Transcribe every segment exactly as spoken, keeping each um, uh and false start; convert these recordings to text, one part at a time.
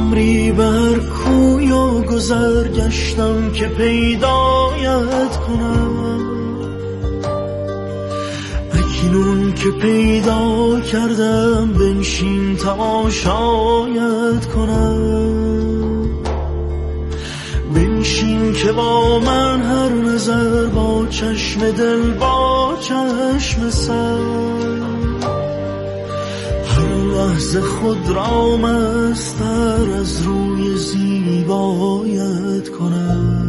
عمری بر کوی و گذر گشتم که پیدایت کنم، اکنون که پیدا کردم بنشین تماشایت کنم. بنشین که با من هر نظر، با چشم دل با چشم سر، هر لحظه خود را مستر از روی زیبایت کنم.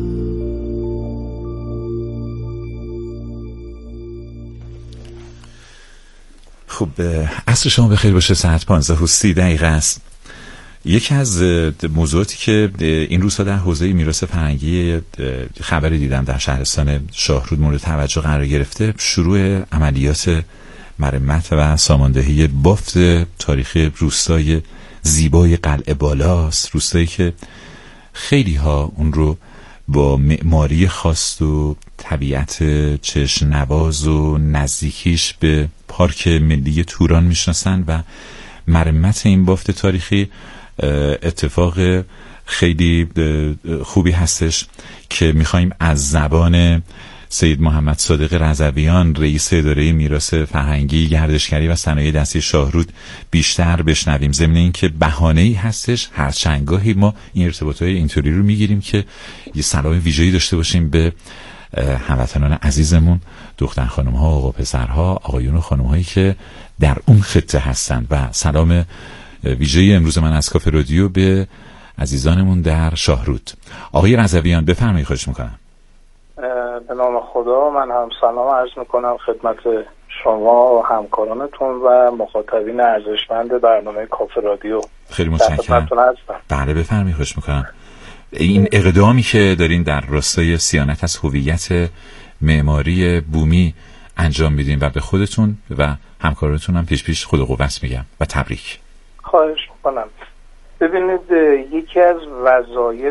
خب عصر شما بخیر باشه. ساعت پانزده و سی دقیقه است. یکی از موضوعاتی که این روزها در حوزه میراث فرهنگی خبری دیدم در شهرستان شاهرود مورد توجه قرار گرفته، شروع عملیات مرمت و ساماندهی بافت تاریخی روستای زیبای قلعه بالاست. روستایی که خیلی ها اون رو با معماری خاص و طبیعت چشم نواز و نزدیکیش به پارک ملی توران میشناسن و مرمت این بافت تاریخی اتفاق خیلی خوبی هستش که میخوایم از زبان سید محمد صادق رضویان، رئیس اداره میراث فرهنگی، گردشگری و صنایع دستی شاهرود بیشتر بشنویم. ضمن اینکه بهانه‌ای هستش هر چندگاهی ما این ارتباطات اینطوری رو میگیریم که یه سلام ویژه‌ای داشته باشیم به هموطنان عزیزمون، دختر خانم‌ها، آقا پسرها، آقایون و خانم‌هایی که در اون خطه هستند. و سلام ویژه‌ای امروز من از کافه رادیو به عزیزانمون در شاهرود. آقای رضویان بفرمایید. خواهش می‌کنم. به نام خدا، من هم سلام عرض میکنم خدمت شما و همکارانتون و مخاطبین ارزشمند برنامه کافه رادیو. خیلی متشکرم. بله بفرمایید. خوش میکنم. این اقدامی که دارین در راستای صیانت از هویت معماری بومی انجام میدین و به خودتون و همکارانتون هم پیش پیش خود و قوت میگم و تبریک. خواهش میکنم. ببینید، یکی از وظایف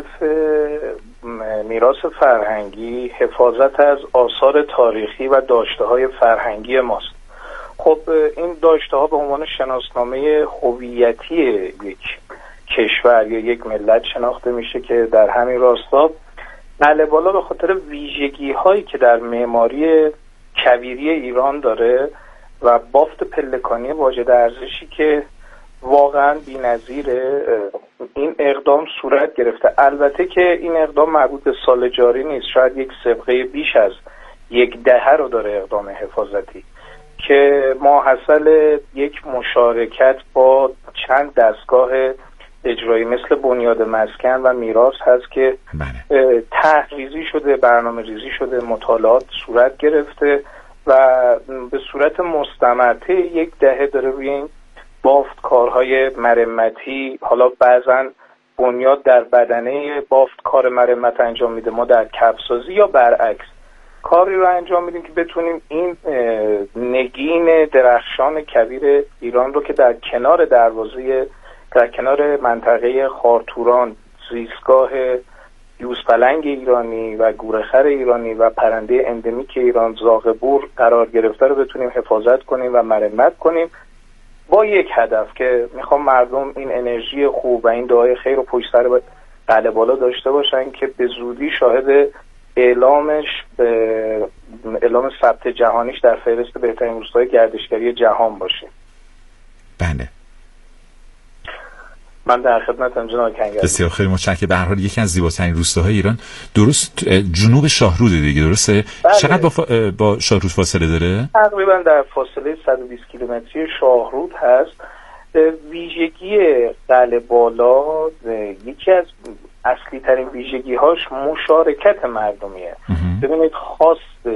میراث فرهنگی حفاظت از آثار تاریخی و داشته‌های فرهنگی ماست. خب این داشته‌ها به عنوان شناسنامه هویتی یک کشور یا یک ملت شناخته میشه که در همین راستا قلعه بالا به خاطر ویژگی‌هایی که در معماری کویری ایران داره و بافت پلکانی واجد ارزشی که واقعا بی‌نظیره، این اقدام صورت گرفته. البته که این اقدام مربوط به سال جاری نیست، شاید یک سابقه بیش از یک دهه رو داره اقدام حفاظتی که ماحصل یک مشارکت با چند دستگاه اجرایی مثل بنیاد مسکن و میراث هست که طرح ریزی شده، برنامه ریزی شده، مطالعات صورت گرفته و به صورت مستمر یک دهه داره روی این بافت کارهای مرمتی، حالا بعضا بنیاد در بدنه بافت کار مرمت انجام میده، ما در کفسازی یا برعکس کاری رو انجام میدیم که بتونیم این نگین درخشان کویر ایران رو که در کنار دروازه، در کنار منطقه خارتوران، زیستگاه یوزپلنگ ایرانی و گورخر ایرانی و پرنده اندمیک ایران زاغبور قرار گرفته رو بتونیم حفاظت کنیم و مرمت کنیم، با یک هدف که میخوام مردم این انرژی خوب و این دعای خیر رو پشت سر قلعه بالا داشته باشن که به زودی شاهد اعلامش به اعلام ثبت جهانیش در فهرست بهترین روستاهای گردشگری جهان باشه. بله. من در خدمتم جناب کنگره. بسیار خیلی متشکرم. به هر حال یکی از زیباترین روستاهای ایران، درست جنوب شاهرود دیگه، درسته؟ بله. چقدر با, فا... با شاهرود فاصله داره؟ تقریبا در فاصله صد و بیست کیلومتری شاهرود هست. ویژگی قلعه بالا، یکی از اصلی ترین ویژگی هاش مشارکت مردمیه. ببینید خواست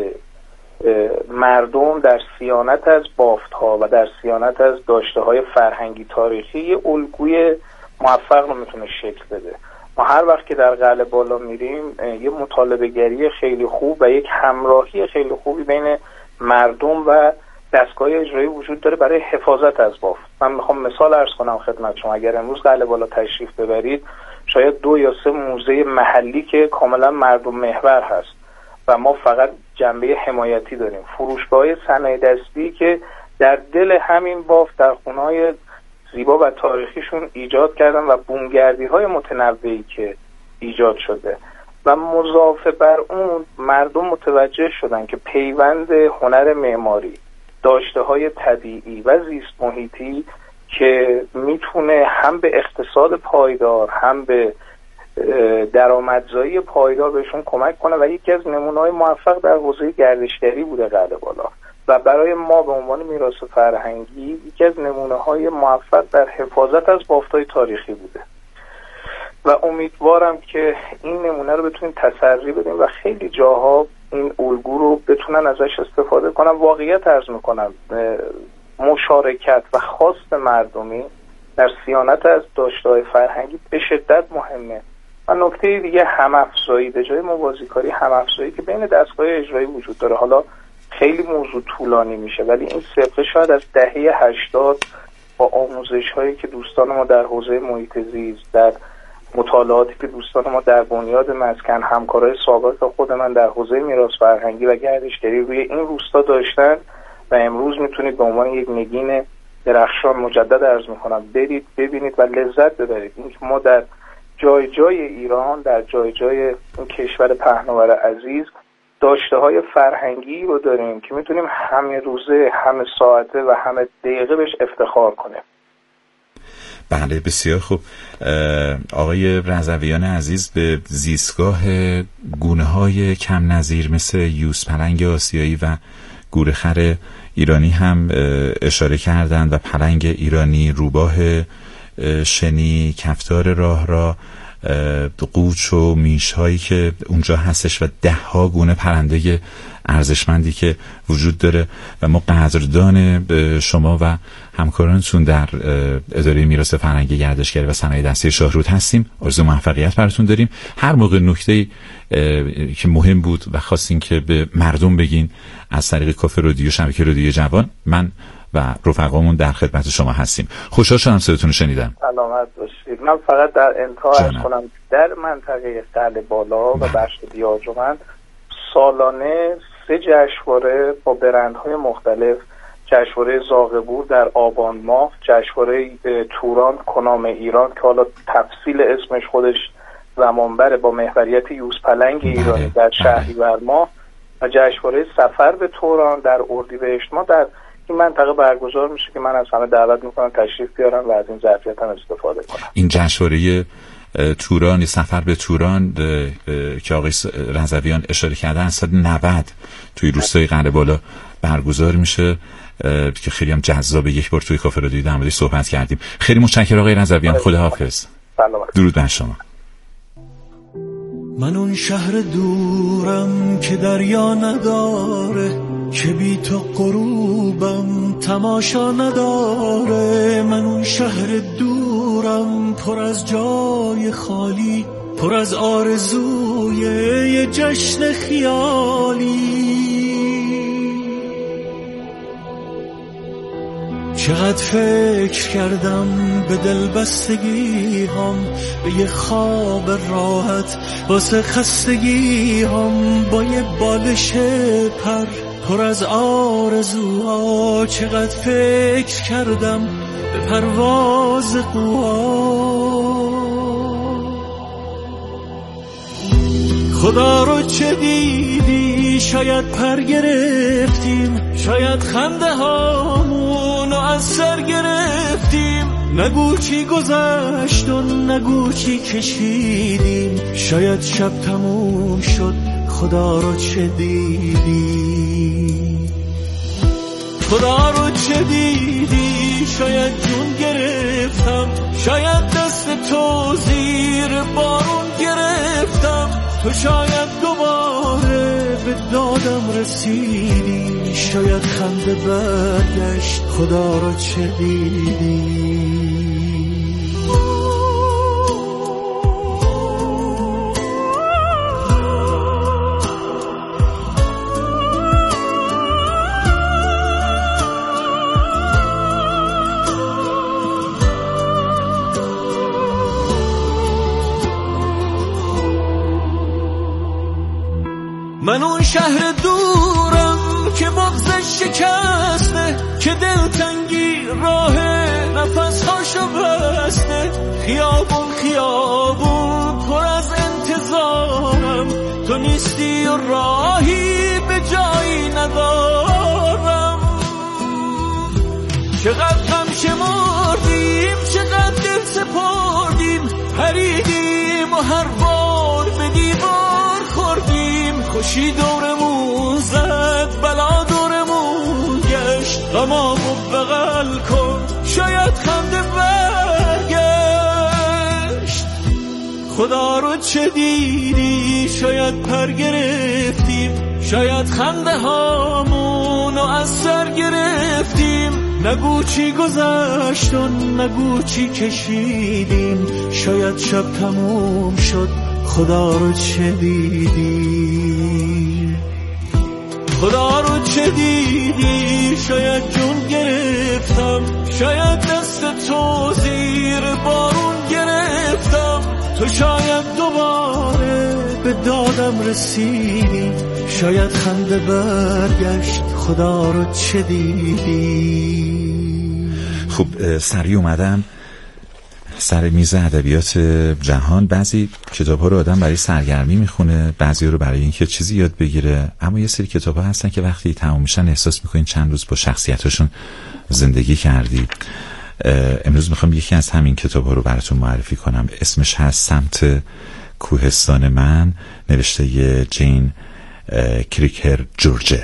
مردم در صیانت از بافت ها و در صیانت از داشته های فرهنگی تاریخی یه الگوی موفق رو میتونه شکل بده. ما هر وقت که در قلعه بالا میریم یه مطالبه گری خیلی خوب و یک همراهی خیلی خوبی بین مردم و دستگاه اجرایی وجود داره برای حفاظت از بافت. من میخوام مثال عرض کنم خدمت شما. اگر امروز قلعه بالا تشریف ببرید، شاید دو یا سه موزه محلی که کاملا مردم محور هست و ما فقط جنبه حمایتی داریم. فروشگاه صنایع دستی که در دل همین بافت در خونه‌های زیبا و تاریخیشون ایجاد کردن و بومگردی های متنوعی که ایجاد شده و مضاف بر اون مردم متوجه شدن که پیوند هنر معماری، داشته های طبیعی و زیست محیطی که میتونه هم به اقتصاد پایدار هم به درآمدزایی پایدار بهشون کمک کنه و یکی از نمونه‌های موفق در حوزه گردشگری بوده قلعه بالا و برای ما به عنوان میراث فرهنگی یکی از نمونه‌های موفق در حفاظت از بافت‌های تاریخی بوده و امیدوارم که این نمونه رو بتونیم تسری بدیم و خیلی جاها این الگو رو بتونن ازش استفاده کنن. واقعیت عرض میکنم مشارکت و خواست مردمی در صیانت از داشته‌های فرهنگی به شدت مهمه و نکته دیگه هم‌افزایی، به جای موازیکاری هم‌افزایی که بین دستگاه اجرایی وجود داره. حالا خیلی موضوع طولانی میشه ولی این سبقه شاید از دهه هشتاد با آموزش هایی که دوستان ما در حوزه محیط زیست، در مطالعاتی که دوستان ما در بنیاد مسکن، همکارای سابق خود من در حوزه میراث فرهنگی و گردشگری روی این روستا داشتن و امروز میتونید به عنوان یک نگین درخشان مجدد عرض میکنم برید ببینید و لذت ببرید. اینکه ما در جای جای ایران، در جای جای این کشور پهناور عزیز داشته های فرهنگی رو داریم که میتونیم همه روزه، همه ساعته و همه دقیقه بهش افتخار کنیم. بله بسیار خوب. آقای رضویان عزیز به زیستگاه گونه‌های کم نظیر مثل یوزپلنگ آسیایی و گورخر ایرانی هم اشاره کردند و پلنگ ایرانی، روباه شنی، کفتار راه را، قوچ و میش هایی که اونجا هستش و ده ها گونه پرنده ارزشمندی که وجود داره و ما قدردان شما و همکارانتون در اداره میراث فرهنگی، گردشگری و صنایع دستی شاهرود هستیم. آرزو موفقیت براتون داریم. هر موقع نکته‌ای که مهم بود و خواستین که به مردم بگین از طریق کافه رادیو، شبکه رادیو جوان، من و رفقامون در خدمت شما هستیم. خوشحال شدم صداتون رو شنیدم. سلامت باشید. من فقط در انتها عرض کنم در منطقه قلعه بالا و بخش بیاجومند سالانه سه جشنواره با برندهای مختلف، جشنواره زاغبور در آبان ماه، جشنواره توران کنام ایران که حالا تفصیل اسمش خودش زمان بره با محوریت یوزپلنگ ایرانی در شهریور ماه و جشنواره سفر به توران در اردیبهشت ماه در این منطقه برگزار میشه که من از همه دعوت میکنم تشریف بیارن و از این ظرفیت هم استفاده کنم. این جشنواره توران، سفر به توران که آقای رضویان اشاره کردن صد و نود توی روستای قلعه بالا برگزار میشه که خیلی هم جذابه. یک بار توی کافه رادیو در موردش صحبت کردیم. خیلی متشکرم آقای رضویان. خداحافظ. درود بر شما. من اون شهر دورم که دریا نداره، که بی تو غروبم تماشا نداره. من اون شهر دورم پر از جای خالی، پر از آرزوی یه جشن خیالی. چقدر فکر کردم به دل بستگی هم، به یه خواب راحت واسه خستگی هم، با یه بالش پر پر از آرزوها. چقدر فکر کردم به پرواز قوا. خدا رو چه دیدی؟ شاید پر گرفتیم، شاید خنده هامونو از سر گرفتیم. نگو چی گذشت و نگو چی کشیدیم، شاید شب تموم شد. خدا رو چه دیدی؟ خدا رو چه دیدی؟ شاید جون گرفتم، شاید دست تو زیر بارون گرفتم. تو شاید دوباره به دادم رسیدی، شاید خنده برگشت. خدا رو چه دیدی؟ من اون شهر دورم که بغضش شکسته، که دلتنگی راه نفس هاش خیابون خیابون پر از انتظارم، تو نیستی و راهی به جایی ندارم. چقدر غم شمردیم، چقدر دل سپردیم، پریدیم و هر بار به دیوار خوردیم. خوشی دورمون زد، بلا دورمون گشت، غمامو بغل کن شاید خنده برگشت. خدا رو چه دیدی؟ شاید پر گرفتیم، شاید خنده هامونو از سر گرفتیم. نگو چی گذشت و نگو چی کشیدیم، شاید شب تموم شد خدا رو چه دیدی؟ خدا رو چه دیدی؟ شاید جون گرفتم، شاید دست تو زیر بارون گرفتم. تو شاید دوباره به دادم رسیدی، شاید خنده برگشت خدا رو چه دیدی؟ خب سریع اومدم سر میز ادبیات جهان. بعضی کتاب‌ها رو آدم برای سرگرمی میخونه، بعضی رو برای اینکه چیزی یاد بگیره، اما یه سری کتاب‌ها هستن که وقتی تموم میشن احساس میکنین چند روز با شخصیتاشون زندگی کردی. امروز میخوام یکی از همین کتاب‌ها رو براتون معرفی کنم. اسمش هست سمت کوهستان من، نوشته ی جین کریکر جورجه.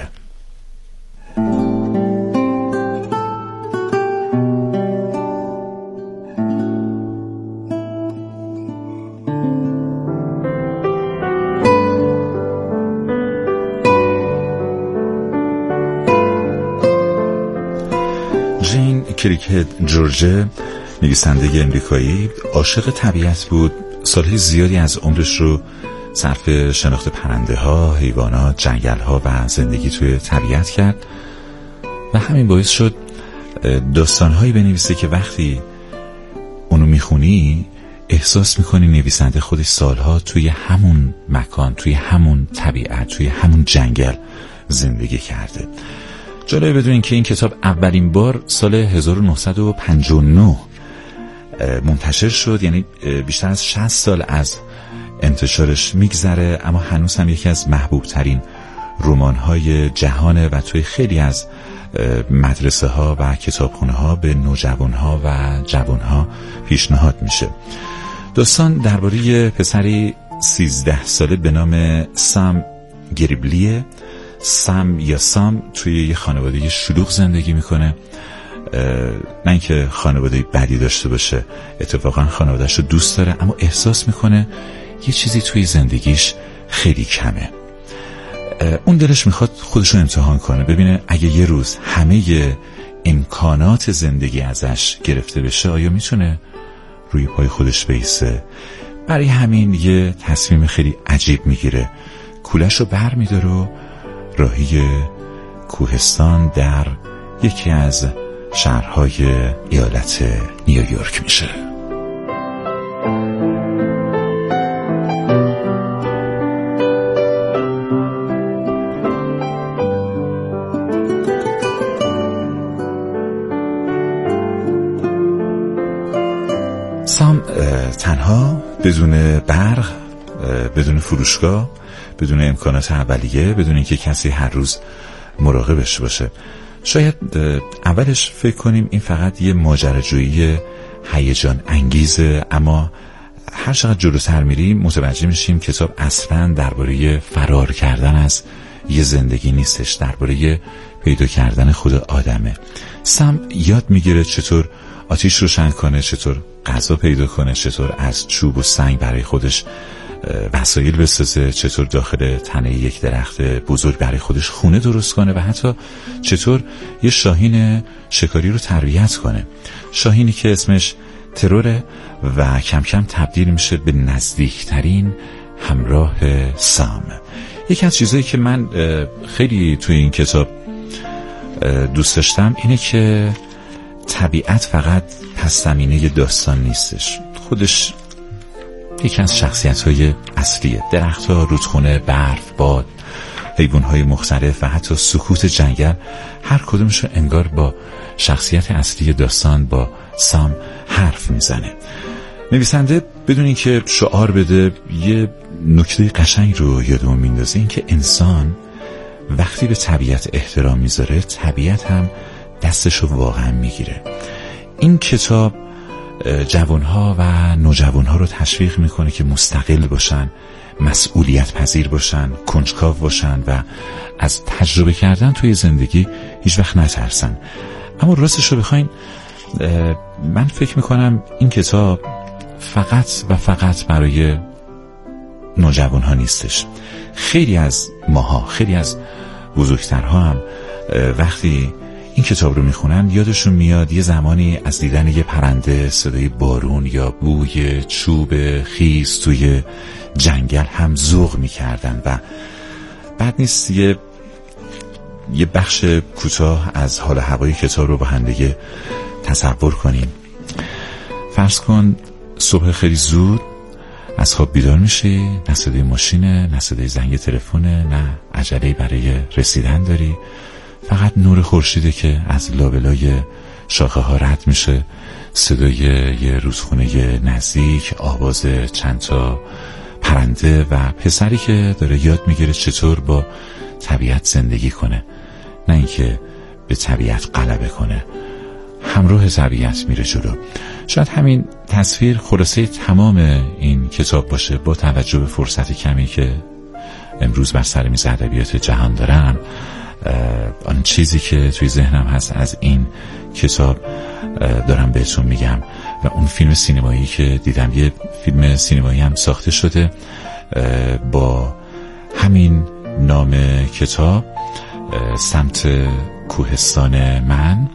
جین کریکر جورجه نویسنده امریکایی عاشق طبیعت بود. سالهای زیادی از عمرش رو صرف شناخت پرنده ها، حیوانات، جنگل ها و زندگی توی طبیعت کرد و همین باعث شد داستان هایی بنویسه که وقتی اونو میخونی احساس میکنی نویسنده خودش سالها توی همون مکان، توی همون طبیعت، توی همون جنگل زندگی کرده. جالبه بدونین که این کتاب اولین بار سال هزار و نهصد و پنجاه و نه منتشر شد، یعنی بیشتر از شصت سال از انتشارش میگذره، اما هنوز هم یکی از محبوب ترین رمان های جهانه و توی خیلی از مدرسه ها و کتابخونه ها به نوجوان ها و جوان ها پیشنهاد میشه. داستان درباره پسری سیزده ساله به نام سام گریبلیه. سام یا سام توی یه خانواده شلوغ زندگی میکنه، نه اینکه خانواده بدی داشته باشه، اتفاقا خانواده‌اش رو دوست داره، اما احساس میکنه یه چیزی توی زندگیش خیلی کمه. اون دلش میخواد خودش رو امتحان کنه، ببینه اگه یه روز همه امکانات زندگی ازش گرفته بشه آیا میتونه روی پای خودش بیسته. برای همین یه تصمیم خیلی عجیب میگیره، کولش رو بر میداره و راهی کوهستان در یکی از شهرهای ایالت نیویورک میشه. سام تنها، بدون برق، بدون فروشگاه، بدون امکانات اولیه، بدون اینکه کسی هر روز مراقبش باشه. شاید اولش فکر کنیم این فقط یه ماجراجویی هیجان انگیزه، اما هر چقدر جلوتر میریم متوجه میشیم کتاب اصلا درباره فرار کردن از یه زندگی نیستش، درباره پیدا کردن خود آدمه. سام یاد میگیره چطور آتیش روشن کنه، چطور غذا پیدا کنه، چطور از چوب و سنگ برای خودش وسایل بسازه، چطور داخل تنه یک درخت بزرگ برای خودش خونه درست کنه و حتی چطور یه شاهین شکاری رو تربیت کنه. شاهینی که اسمش تروره و کم کم تبدیل میشه به نزدیکترین همراه سام. یکی از چیزایی که من خیلی توی این کتاب دوست داشتم اینه که طبیعت فقط پس زمینه داستان نیستش، خودش یکی از شخصیت‌های اصلیه. درخت‌ها، رودخونه، برف، باد، حیوان‌های مختلف و حتی سکوت جنگل، هر کدومشون انگار با شخصیت اصلی داستان، با سام، حرف میزنه. نویسنده بدون اینکه شعار بده یه نکته قشنگ رو یادمون میندازه، این که انسان وقتی به طبیعت احترام میذاره طبیعت هم دستشو واقعا میگیره. این کتاب جوانها و نوجوانها رو تشویق میکنه که مستقل باشن، مسئولیت پذیر باشن، کنجکاو باشن و از تجربه کردن توی زندگی هیچ وقت نترسن. اما راستش رو بخواین من فکر میکنم این کتاب فقط و فقط برای نوجوانها نیستش. خیلی از ماها، خیلی از بزرگترها هم وقتی این کتاب رو میخونن یادشون میاد یه زمانی از دیدن یه پرنده، صدای بارون یا بوی چوب خیس توی جنگل هم ذوق میکردن و بعد نیست یه یه بخش کوتاه از حال هوای کتاب رو با هم دیگه تصور کنیم. فرض کن صبح خیلی زود از خواب بیدار میشی، نه صدای ماشینه، نه صدای زنگ تلفنه، نه عجله برای رسیدن داری، فقط نور خورشیده که از لابلای شاخه ها رد میشه، صدای یه رودخونه نزدیک، آواز چند تا پرنده و پسری که داره یاد میگیره چطور با طبیعت زندگی کنه، نه اینکه به طبیعت غلبه کنه، همراه طبیعت میره جلو. شاید همین تصویر خلاصه تمام این کتاب باشه. با توجه به فرصت کمی که امروز بر سر میز ادبیات جهان دارم، آن چیزی که توی ذهنم هست از این کتاب دارم بهتون میگم. و اون فیلم سینمایی که دیدم، یه فیلم سینمایی هم ساخته شده با همین نام کتاب، سمت کوهستان من،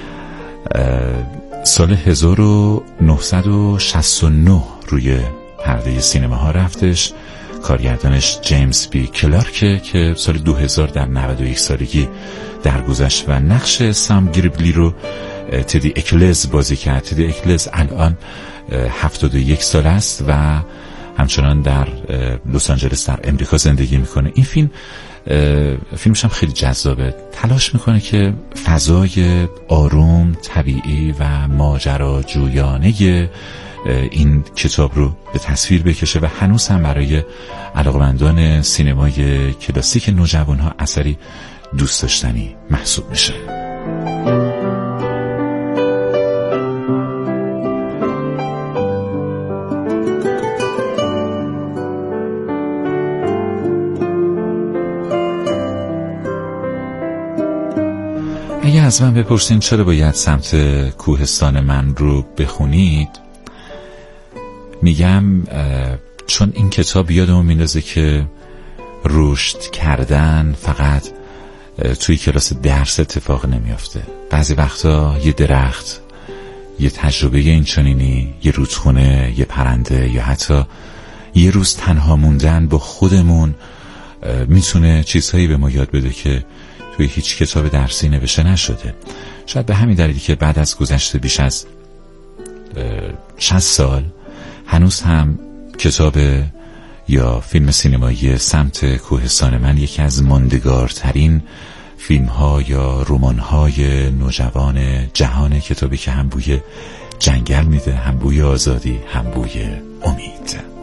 سال هزار و نهصد و شصت و نه روی پرده سینما ها رفتش. کارگردانش جیمز بی کلارکه که سال دو هزار در نود و یک سالگی درگذشت و نقش سام گریبلی رو تدی اکلز بازی کرد. تدی اکلز الان هفتاد و یک سال است و همچنان در لس آنجلس در امریکا زندگی میکنه. این فیلم فیلمش هم خیلی جذابه، تلاش میکنه که فضای آروم، طبیعی و ماجراجویانه این کتاب رو به تصویر بکشه و هنوز هم برای علاقمندان سینمای کلاسیک نوجوانها اثری دوست داشتنی محسوب میشه. اگه از من بپرسین چرا باید سمت کوهستان من رو بخونید، میگم چون این کتاب یادمون میندازه که رشد کردن فقط توی کلاس درس اتفاق نمیافته. بعضی وقتا یه درخت، یه تجربه اینچنینی، یه رودخونه، یه پرنده یا حتی یه روز تنها موندن با خودمون میتونه چیزهایی به ما یاد بده که توی هیچ کتاب درسی نوشته نشده. شاید به همین دلیلی که بعد از گذشته بیش از شصت سال هنوز هم کتاب یا فیلم سینمایی سمت کوهستان من یکی از ماندگارترین فیلم ها یا رمان های نوجوان جهان، کتابی که هم بوی جنگل میده، هم بوی آزادی، هم بوی امید.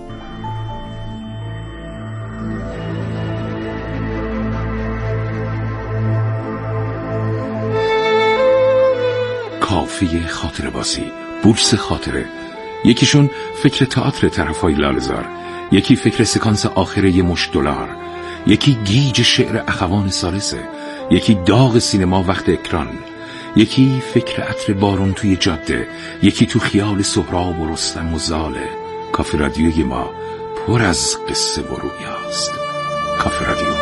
کافی خاطره بازی، بورس خاطره. یکیشون فکر تئاتر طرفای لاله‌زار، یکی فکر سکانس آخره یه مشت دلار، یکی گیج شعر اخوان سالسه، یکی داغ سینما وقت اکران، یکی فکر عطر بارون توی جاده، یکی تو خیال سهراب و رستم و زاله. کافی رادیوی ما پر از قصه و رویاست. کافی رادیو.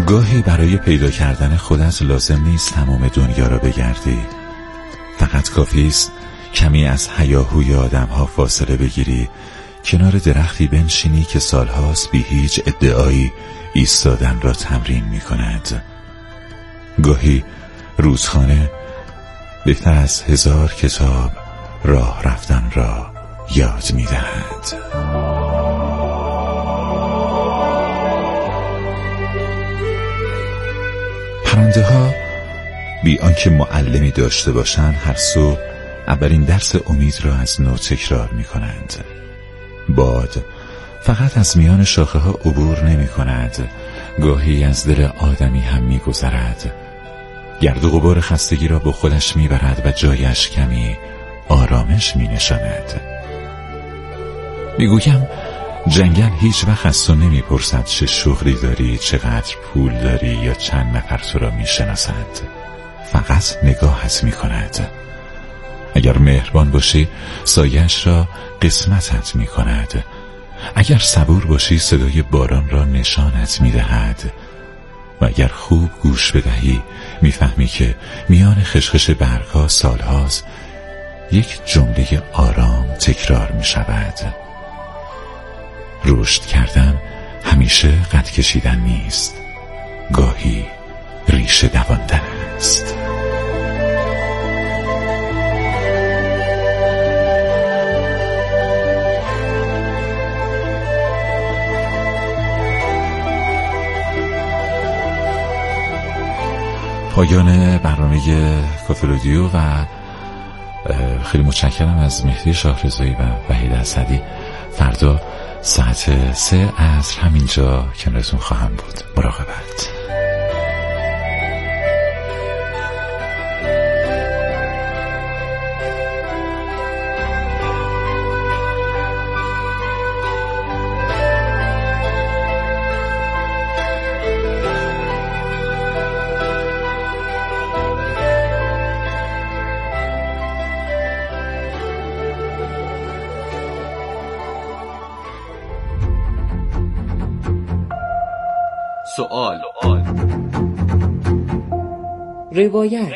گاهی برای پیدا کردن خودت لازم نیست تمام دنیا را بگردی. فقط کافی است کمی از هیاهوی آدم‌ها فاصله بگیری، کنار درختی بنشینی که سالهاست بی هیچ ادعایی ایستادن را تمرین می‌کند. گاهی روزخانه بهتر از هزار کتاب راه رفتن را یاد می‌دهد. پرنده ها بی آنکه معلمی داشته باشند هر صبح اولین درس امید را از نو تکرار می کنند. باد فقط از میان شاخه ها عبور نمی کند، گاهی از دل آدمی هم می گذرد. گرد و غبار خستگی را با خودش می برد و جایش کمی آرامش می نشاند. می گویم جنگل هیچ وقت از تو نمی پرسد چه شغلی داری، چقدر پول داری یا چند نفر تو را می شناسند. فقط نگاهت می کند. اگر مهربان باشی سایه‌اش را قسمتت می کند. اگر صبور باشی صدای باران را نشانت می دهد. و اگر خوب گوش بدهی می فهمی که میان خشخش برگ‌ها سالهاست یک جمله آرام تکرار می شود. رشد کردن همیشه قد کشیدن نیست، گاهی ریشه دواندن است. پایان برنامه کافه رادیو و خیلی متشکرم از مهدی شاهرضایی و وحید اسدی. فردا ساعت سه عصر همینجا کنارتون خواهم بود. مراقبت. سوال، روایت،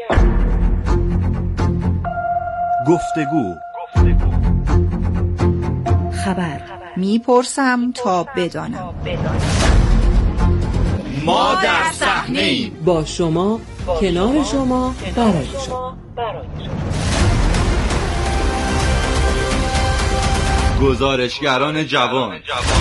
گفتگو، خبر. میپرسم تا بدانم. ما در صحنه‌ایم، با شما، کنار شما، برای شما. گزارشگران جوان.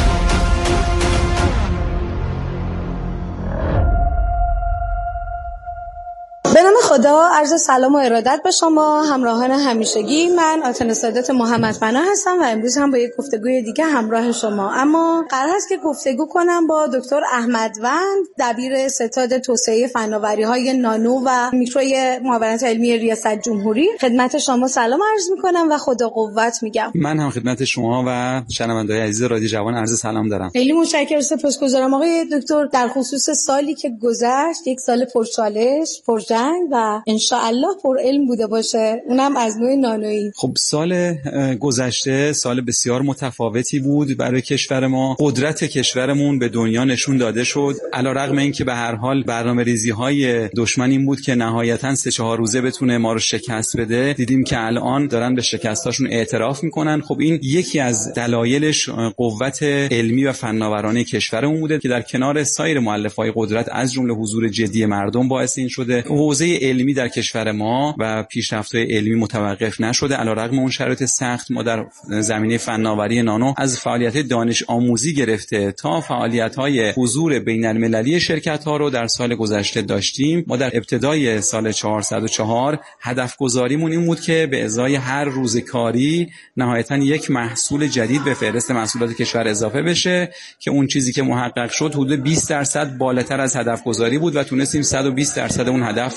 به نام خدا، عرض سلام و ارادت به شما همراهان همیشگی. من آتن سادات محمد فنا هستم و امروز هم با یک گفتگوی دیگه همراه شما. اما قرار است که گفتگو کنم با دکتر احمدوند، دبیر ستاد توسعه فناوری‌های نانو و میکروی معاونت علمی ریاست جمهوری. خدمت شما سلام عرض می‌کنم و خدا قوت میگم. من هم خدمت شما و شنونده‌های عزیز رادیو جوان عرض سلام دارم. خیلی متشکرم، سپاسگزارم آقای دکتر. در خصوص سالی که گذشت، یک سال پرچالش، پرجنگ و انشاءالله پر علم بوده باشه، اونم از نوع نانویی. خب سال گذشته سال بسیار متفاوتی بود برای کشور ما. قدرت کشورمون به دنیا نشون داده شد، علیرغم اینکه به هر حال برنامه‌ریزی‌های دشمن این بود که نهایتاً سه چهار روزه بتونه ما رو شکست بده. دیدیم که الان دارن به شکستاشون اعتراف میکنن. خب این یکی از دلایلش قوت علمی و فناورانه کشورمون بوده که در کنار سایر مؤلفه‌های قدرت از جمله حضور جدی مردم باعث این شده حوزه علمی در کشور ما و پیشرفت‌های علمی متوقف نشده. علیرغم اون شرایط سخت، ما در زمینه فناوری نانو از فعالیت دانش آموزی گرفته تا فعالیت‌های حضور بین‌المللی شرکت‌ها رو در سال گذشته داشتیم. ما در ابتدای سال چهارصد و چهار هدف گذاریمون این بود که به ازای هر روز کاری نهایتاً یک محصول جدید به فهرست محصولات کشور اضافه بشه که اون چیزی که محقق شد حدود بیست درصد بالاتر از هدف گذاری بود و تونستیم صد و بیست درصد اون هدف رو کشور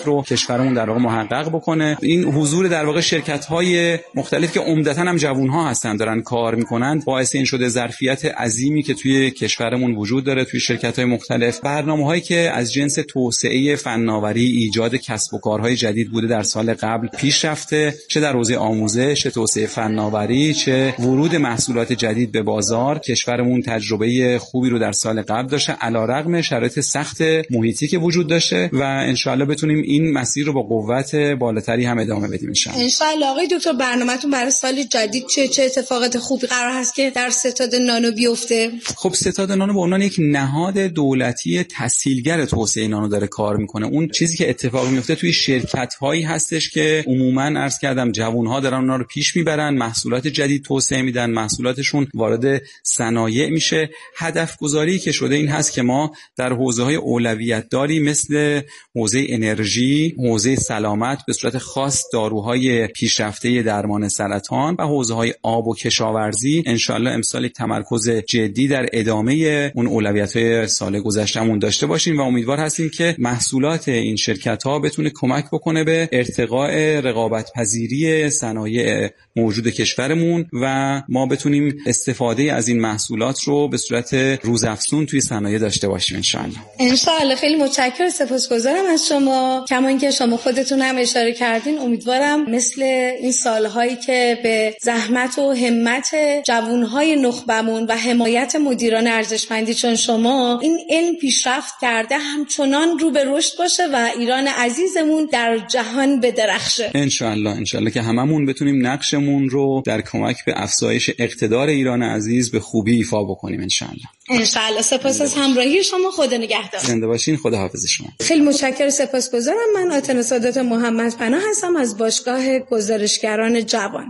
کشورمون در واقع محقق بکنه. این حضور در واقع شرکت‌های مختلف که عمدتاً هم جوان‌ها هستن دارن کار میکنن باعث این شده ظرفیت عظیمی که توی کشورمون وجود داره توی شرکت‌های مختلف. برنامه‌هایی که از جنس توسعه فناوری، ایجاد کسب و کارهای جدید بوده در سال قبل پیش رفته، چه در حوزه آموزش، چه توسعه فناوری، چه ورود محصولات جدید به بازار. کشورمون تجربه خوبی رو در سال قبل داشته علیرغم شرایط سخت محیطی که وجود داشته و انشالله بتونیم این مسیر رو با قوت بالاتری هم ادامه بدیم انشالله. انشالله. آقای دکتر برنامه‌تون برای سال جدید چه چه اتفاقات خوبی قرار هست که در ستاد نانو بیفته؟ خب ستاد نانو به عنوان یک نهاد دولتی تسهیلگر توسعه نانو داره کار میکنه. اون چیزی که اتفاق میفته توی شرکت‌هایی هستش که عموماً عرض کردم جوان‌ها دارن اونها رو پیش میبرن، محصولات جدید توسعه میدن، محصولاتشون وارد صنایع میشه. هدف گذاری که شده این هست که ما در حوزه‌های اولویت داری مثل حوزه انرژی، حوزه سلامت، به صورت خاص داروهای پیشرفته درمان سرطان و حوزه‌های آب و کشاورزی انشالله امسال یک تمرکز جدی در ادامه اون اولویت‌های سال گذشتهمون داشته باشیم و امیدوار هستیم که محصولات این شرکت‌ها بتونه کمک بکنه به ارتقاء رقابت‌پذیری صنایع موجود کشورمون و ما بتونیم استفاده از این محصولات رو به صورت روزافزون توی صنایع داشته باشیم انشالله. انشالله. خیلی متشکرم، سپاسگزارم از شما. کما اینکه شما خودتون هم اشاره کردین، امیدوارم مثل این سالهایی که به زحمت و همت جوانهای نخبمون و حمایت مدیران ارزشمندی چون شما این علم پیشرفت کرده همچنان رو به رشد باشه و ایران عزیزمون در جهان بدرخشه انشالله. انشالله که هممون بتونیم نقشمون رو در کمک به افزایش اقتدار ایران عزیز به خوبی ایفا بکنیم انشالله. انشالله. سپاس از همراهی شما. خدا نگهدار. زنده باشین. خدا حافظ شما. خیلی متشکرم، سپاسگزارم. من آتنا سادات محمد پناه هستم از باشگاه گزارشگران جوان.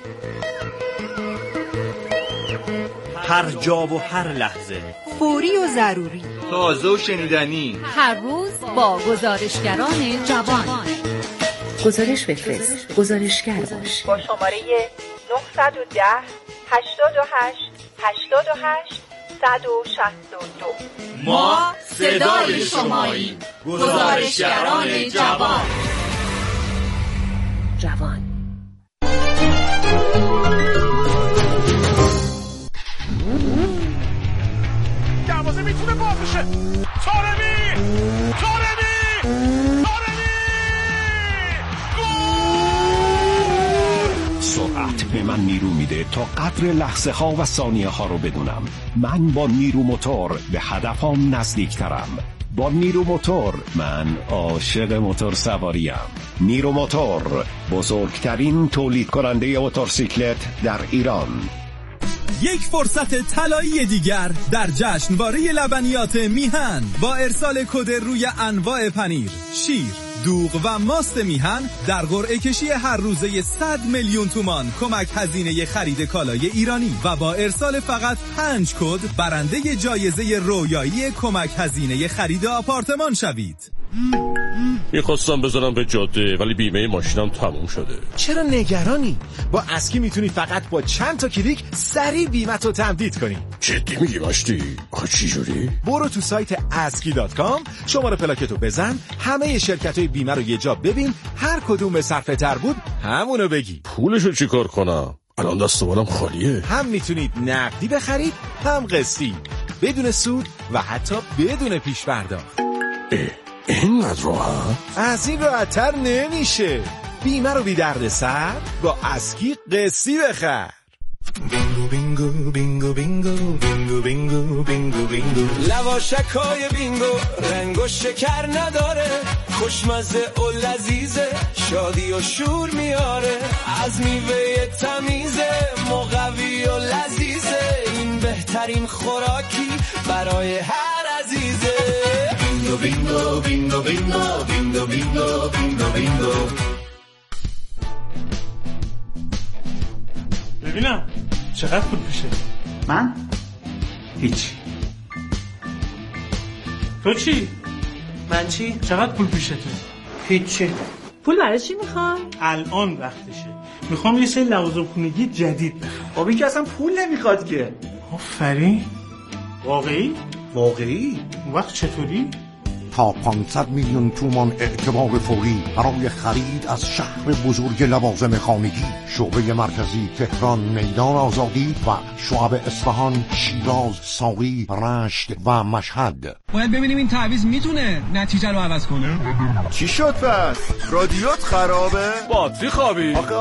هر جا و هر لحظه، فوری و ضروری، تازه و شنیدنی، هر روز با گزارشگران جوان. گزارش بفرست، گزارشگر باش. با شماره نه یک صفر هشتاد و هشت هشتاد و هشت صد و شصت و دو. ما صدای شماییم. گزارشگران جوان. جوان. دروازه میتونه باز بشه. طارمی طارمی طارمی گل! سرعت به من نیرو میده تا قدر لحظه ها و ثانیه ها رو بدونم. من با نیرو موتور به هدفم نزدیکترم. با نیرو موتور من عاشق موتور سواریم. نیرو موتور، بزرگترین تولید کننده موتورسیکلت در ایران. یک فرصت طلایی دیگر در جشنواره لبنیات میهن با ارسال کد روی انواع پنیر، شیر، دوغ و ماست میهن در قرعه کشی هر روزه صد میلیون تومان کمک هزینه خرید کالای ایرانی و با ارسال فقط پنج کد برنده جایزه رویایی کمک هزینه خرید آپارتمان شوید. میخواستم بذارم به جاده ولی بیمه ماشینم تموم شده. چرا نگرانی؟ با اسکی میتونی فقط با چند تا کلیک سریع بیمت رو تمدید کنی. جدی میگی مشتی؟ آخه چی جوری؟ برو تو سایت اسکی دات کام، شماره پلاکتو بزن، همه شرکت‌های بیمه رو یه جا ببین، هر کدوم به صرفه تر بود همونو بگی. پولشو چیکار کنم؟ الان دست و بالم خالیه. هم میتونید نقدی بخرید، هم قسطی، بدون سود و حتی بدون پیش پرداخت. اینقدر راحت؟ از این راحت‌تر نمیشه. بیمه رو بی درد سر با اسکی قسطی بخر. بینگو بینگو بینگو بینگو بینگو بینگو بینگو بینگو لواشکای بینگو رنگ و شکر نداره، خوشمزه و لذیذه، شادی و شور میاره، از میوه تمیزه، مقوی و لذیذه، این بهترین خوراکی برای هر عزیزه. بینگو بینگو بینگو بینگو بینگو بینگو بینگو بینگو. ببینم چقدر پول پیشه؟ من؟ هیچ. تو چی؟ من چی؟ چقدر پول پیشه تو؟ هیچی. پول برای چی میخوای؟ الان وقتشه. میخوام یه سری لوازم خونگی جدید بخرم. خب این که اصلا پول نمیخواد که. آفرین. واقعی؟ واقعی؟ اون وقت چطوری؟ تا پانصد میلیون تومان اعتبار فوری برای خرید از شهر بزرگ لوازم خانگی. شعبه مرکزی تهران، میدان آزادی و شعب اصفهان، شیراز، ساقی، رشت و مشهد. باید ببینیم این تعویض میتونه نتیجه رو عوض کنه. چی شد پس؟ رادیوت خرابه؟ باتری خوابی؟ آخه